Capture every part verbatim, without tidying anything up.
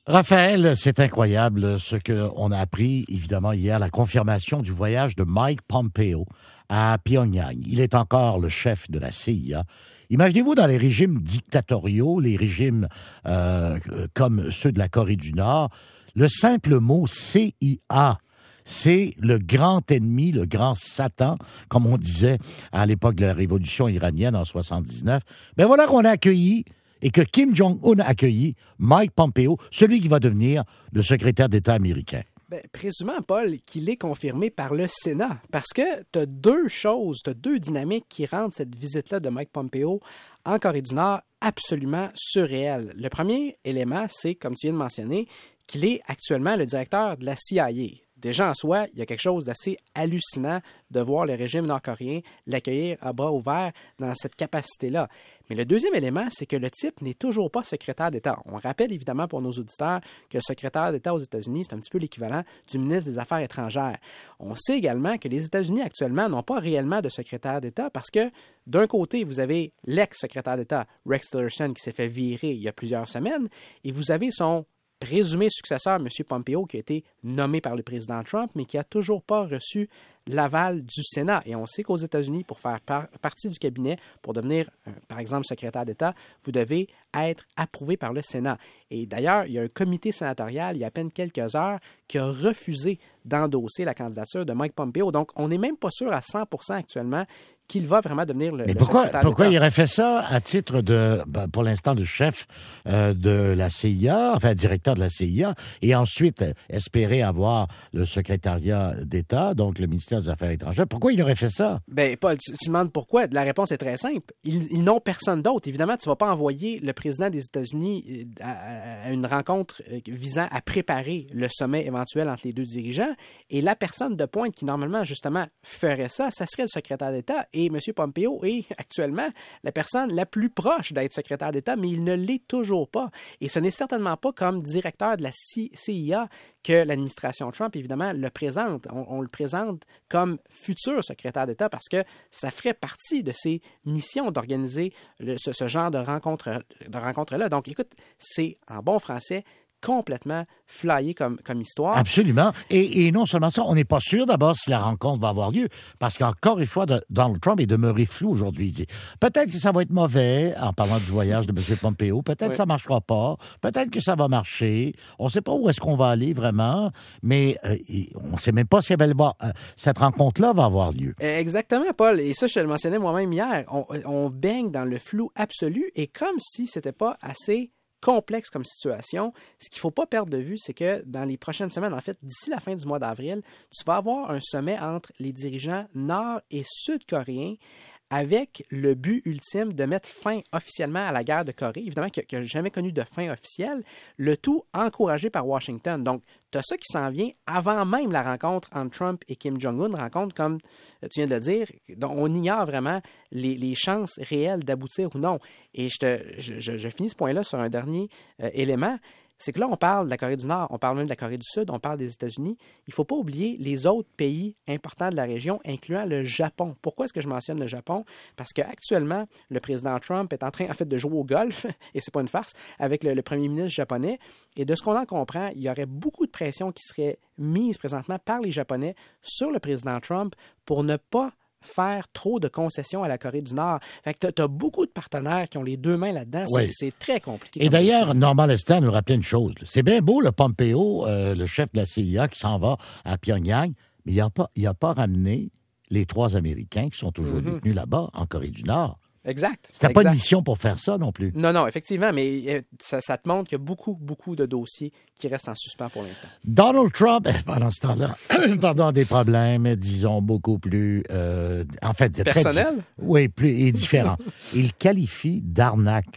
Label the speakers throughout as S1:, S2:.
S1: Raphaël, c'est incroyable ce qu'on a appris, évidemment, hier, la confirmation du voyage de Mike Pompeo à Pyongyang. Il est encore le chef de la C I A. Imaginez-vous dans les régimes dictatoriaux, les régimes euh, comme ceux de la Corée du Nord, le simple mot C I A, c'est le grand ennemi, le grand Satan, comme on disait à l'époque de la révolution iranienne en soixante-dix-neuf. Ben voilà qu'on a accueilli et que Kim Jong-un a accueilli Mike Pompeo, celui qui va devenir le secrétaire d'État américain.
S2: Ben, présumant, Paul, qu'il est confirmé par le Sénat, parce que tu as deux choses, tu as deux dynamiques qui rendent cette visite-là de Mike Pompeo en Corée du Nord absolument surréelle. Le premier élément, c'est, comme tu viens de mentionner, qu'il est actuellement le directeur de la C I A. Déjà en soi, il y a quelque chose d'assez hallucinant de voir le régime nord-coréen l'accueillir à bras ouverts dans cette capacité-là. Mais le deuxième élément, c'est que le type n'est toujours pas secrétaire d'État. On rappelle évidemment pour nos auditeurs que le secrétaire d'État aux États-Unis, c'est un petit peu l'équivalent du ministre des Affaires étrangères. On sait également que les États-Unis actuellement n'ont pas réellement de secrétaire d'État parce que d'un côté, vous avez l'ex-secrétaire d'État Rex Tillerson qui s'est fait virer il y a plusieurs semaines et vous avez son présumé successeur, M. Pompeo, qui a été nommé par le président Trump, mais qui n'a toujours pas reçu l'aval du Sénat. Et on sait qu'aux États-Unis, pour faire par- partie du cabinet, pour devenir, euh, par exemple, secrétaire d'État, vous devez être approuvé par le Sénat. Et d'ailleurs, il y a un comité sénatorial, il y a à peine quelques heures, qui a refusé d'endosser la candidature de Mike Pompeo. Donc, on n'est même pas sûr à cent pour cent actuellement qu'il va vraiment devenir le,
S1: Mais
S2: le
S1: pourquoi,
S2: secrétaire
S1: pourquoi
S2: d'État.
S1: il aurait fait ça à titre de, ben, pour l'instant, de chef euh, de la C I A, enfin directeur de la C I A, et ensuite euh, espérer avoir le secrétariat d'État, donc le ministère des Affaires étrangères? Pourquoi il aurait fait ça?
S2: Ben, Paul, tu, tu demandes pourquoi. La réponse est très simple. Ils, ils n'ont personne d'autre. Évidemment, tu ne vas pas envoyer le président des États-Unis à, à une rencontre visant à préparer le sommet éventuel entre les deux dirigeants. Et la personne de pointe qui, normalement, justement, ferait ça, ça serait le secrétaire d'État. Et M. Pompeo est actuellement la personne la plus proche d'être secrétaire d'État, mais il ne l'est toujours pas. Et ce n'est certainement pas comme directeur de la C I A que l'administration Trump, évidemment, le présente. On, on le présente comme futur secrétaire d'État parce que ça ferait partie de ses missions d'organiser le, ce, ce genre de rencontre, de rencontre-là. Donc, écoute, c'est, en bon français, complètement flyé comme, comme histoire.
S1: Absolument. Et, et non seulement ça, on n'est pas sûr d'abord si la rencontre va avoir lieu, parce qu'encore une fois, de, Donald Trump est demeuré flou aujourd'hui. Il dit, peut-être que ça va être mauvais, en parlant du voyage de M. Pompeo, peut-être que ça ne marchera pas, peut-être que ça va marcher, on ne sait pas où est-ce qu'on va aller vraiment, mais euh, on ne sait même pas si elle va, euh, cette rencontre-là va avoir lieu.
S2: Exactement, Paul. Et ça, je te le mentionnais moi-même hier. On, on baigne dans le flou absolu et comme si c'était pas assez complexe comme situation. Ce qu'il ne faut pas perdre de vue, c'est que dans les prochaines semaines, en fait, d'ici la fin du mois d'avril, tu vas avoir un sommet entre les dirigeants nord- et sud-coréens avec le but ultime de mettre fin officiellement à la guerre de Corée, évidemment, qui n'a jamais connu de fin officielle, le tout encouragé par Washington. Donc, tu as ça qui s'en vient avant même la rencontre entre Trump et Kim Jong-un, rencontre, comme tu viens de le dire, dont on ignore vraiment les, les chances réelles d'aboutir ou non. Et je, te, je, je, je finis ce point-là sur un dernier euh, élément. C'est que là, on parle de la Corée du Nord, on parle même de la Corée du Sud, on parle des États-Unis. Il ne faut pas oublier les autres pays importants de la région, incluant le Japon. Pourquoi est-ce que je mentionne le Japon? Parce qu'actuellement, le président Trump est en train, en fait, de jouer au golf, et c'est pas une farce, avec le, le premier ministre japonais. Et de ce qu'on en comprend, il y aurait beaucoup de pression qui serait mise présentement par les Japonais sur le président Trump pour ne pas faire trop de concessions à la Corée du Nord. Fait que tu as beaucoup de partenaires qui ont les deux mains là-dedans.
S1: Oui.
S2: C'est, c'est très compliqué.
S1: Et d'ailleurs, Norman Lester nous rappelait une chose. C'est bien beau, le Pompeo, euh, le chef de la C I A, qui s'en va à Pyongyang, mais il n'a pas, il a pas ramené les trois Américains qui sont toujours mm-hmm. détenus là-bas, en Corée du Nord.
S2: Exact.
S1: C'était
S2: exact.
S1: pas une mission pour faire ça non plus.
S2: Non, non, effectivement, mais ça, ça te montre qu'il y a beaucoup, beaucoup de dossiers qui restent en suspens pour l'instant.
S1: Donald Trump, pendant ce temps-là, pardon, des problèmes, disons, beaucoup plus... Euh, en fait,
S2: personnel?
S1: Très, oui, plus et différents. Il qualifie d'arnaque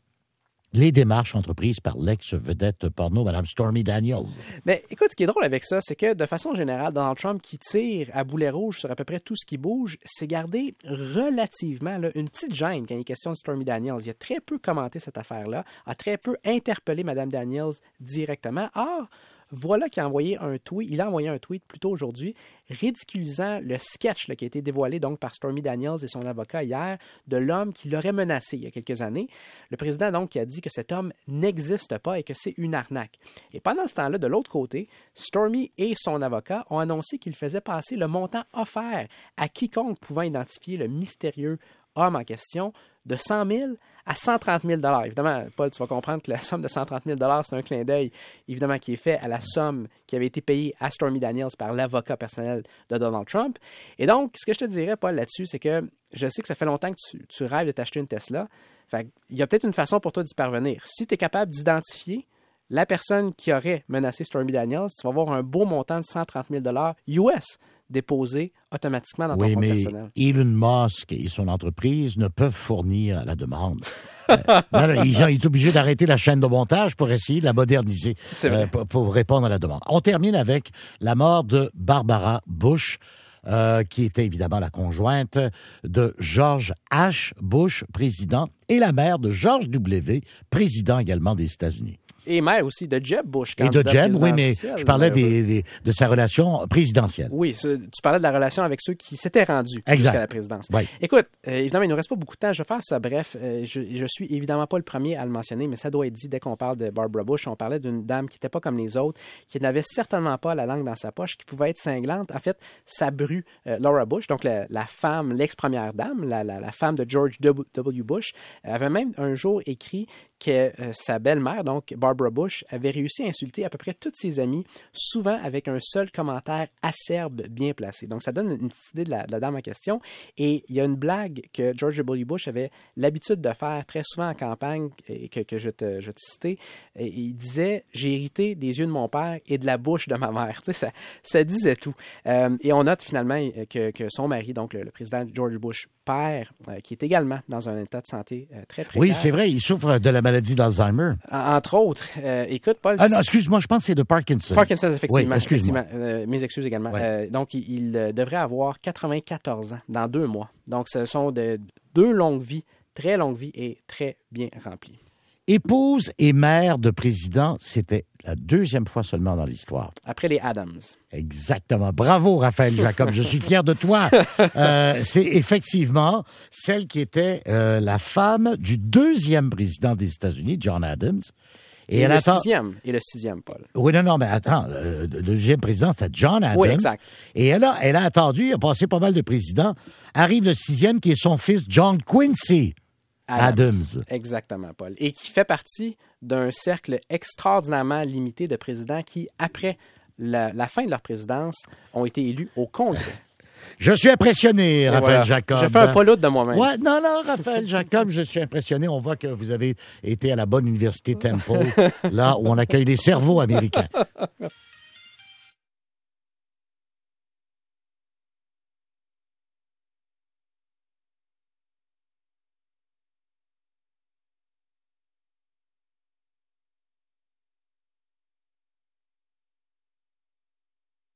S1: les démarches entreprises par l'ex-vedette porno, Mme Stormy Daniels.
S2: Mais écoute, ce qui est drôle avec ça, c'est que de façon générale, Donald Trump, qui tire à boulet rouge sur à peu près tout ce qui bouge, s'est gardé relativement là, une petite gêne quand il est question de Stormy Daniels. Il a très peu commenté cette affaire-là, a très peu interpellé Mme Daniels directement. Or, Voilà qu'il a envoyé un tweet, il a envoyé un tweet plus tôt aujourd'hui, ridiculisant le sketch là, qui a été dévoilé donc par Stormy Daniels et son avocat hier de l'homme qui l'aurait menacé il y a quelques années. Le président donc qui a dit que cet homme n'existe pas et que c'est une arnaque. Et pendant ce temps-là, de l'autre côté, Stormy et son avocat ont annoncé qu'ils faisaient passer le montant offert à quiconque pouvant identifier le mystérieux homme en question de cent mille à cent trente mille dollars. Évidemment, Paul, tu vas comprendre que la somme de cent trente mille dollars, c'est un clin d'œil, évidemment, qui est fait à la somme qui avait été payée à Stormy Daniels par l'avocat personnel de Donald Trump. Et donc, ce que je te dirais, Paul, là-dessus, c'est que je sais que ça fait longtemps que tu, tu rêves de t'acheter une Tesla. Fait, il y a peut-être une façon pour toi d'y parvenir. Si tu es capable d'identifier la personne qui aurait menacé Stormy Daniels, tu vas avoir un beau montant de cent trente mille dollars U S déposé automatiquement dans ton
S1: oui,
S2: compte
S1: mais
S2: personnel.
S1: Elon Musk et son entreprise ne peuvent fournir la demande. euh, non, non, ils, ils sont obligés d'arrêter la chaîne de montage pour essayer de la moderniser euh, pour, pour répondre à la demande. On termine avec la mort de Barbara Bush, euh, qui était évidemment la conjointe de George H. Bush, président, et la mère de George W., président également des États-Unis.
S2: Et mère aussi de Jeb Bush.
S1: Et de Jeb, oui, mais je parlais des, des, de sa relation présidentielle.
S2: Oui, ce, tu parlais de la relation avec ceux qui s'étaient rendus
S1: exact.
S2: Jusqu'à la présidence.
S1: Oui.
S2: Écoute, euh, évidemment, il ne nous reste pas beaucoup de temps. Je vais faire ça bref. Euh, je, je suis évidemment pas le premier à le mentionner, mais ça doit être dit dès qu'on parle de Barbara Bush. On parlait d'une dame qui n'était pas comme les autres, qui n'avait certainement pas la langue dans sa poche, qui pouvait être cinglante. En fait, sa bru, euh, Laura Bush, donc la, la femme, l'ex-première dame, la, la, la femme de George W. Bush, avait même un jour écrit que euh, sa belle-mère, donc Barbara Bush, avait réussi à insulter à peu près toutes ses amies, souvent avec un seul commentaire acerbe bien placé. Donc, ça donne une petite idée de la, de la dame en question. Et il y a une blague que George W. Bush avait l'habitude de faire très souvent en campagne, et que, que je te, je te citais. Et il disait « J'ai hérité des yeux de mon père et de la bouche de ma mère. » Tu sais, ça, ça disait tout. Euh, et on note finalement que, que son mari, donc le, le président George Bush père, euh, qui est également dans un état de santé euh, très précaire.
S1: Oui, c'est vrai, il souffre de la maladie d'Alzheimer.
S2: Entre autres. Euh, écoute, Paul...
S1: Ah non, excuse-moi, je pense que c'est de Parkinson.
S2: Parkinson, effectivement.
S1: Oui, excuse-moi.
S2: effectivement. Euh, mes excuses également.
S1: Ouais.
S2: Euh, donc, il, il devrait avoir quatre-vingt-quatorze ans dans deux mois. Donc, ce sont de, deux longues vies, très longues vies et très bien remplies.
S1: Épouse et mère de président, c'était la deuxième fois seulement dans l'histoire.
S2: Après les Adams.
S1: Exactement. Bravo, Raphaël Jacob. Je suis fier de toi. Euh, c'est effectivement celle qui était euh, la femme du deuxième président des États-Unis, John Adams.
S2: Et, et
S1: elle
S2: le
S1: attend...
S2: sixième. Et le sixième, Paul.
S1: Oui, non, non, mais attends. Euh, le deuxième président, c'était John Adams.
S2: Oui, exact.
S1: Et elle a, elle a attendu, il a passé pas mal de présidents. Arrive le sixième, qui est son fils, John Quincy Adams. Adams.
S2: Exactement, Paul. Et qui fait partie d'un cercle extraordinairement limité de présidents qui, après la, la fin de leur présidence, ont été élus au Congrès.
S1: Je suis impressionné, Et Raphaël voilà. Jacob.
S2: Je fais un poloute de moi-même.
S1: Ouais, non, non, Raphaël Jacob, je suis impressionné. On voit que vous avez été à la bonne université Temple, là où on accueille les cerveaux américains.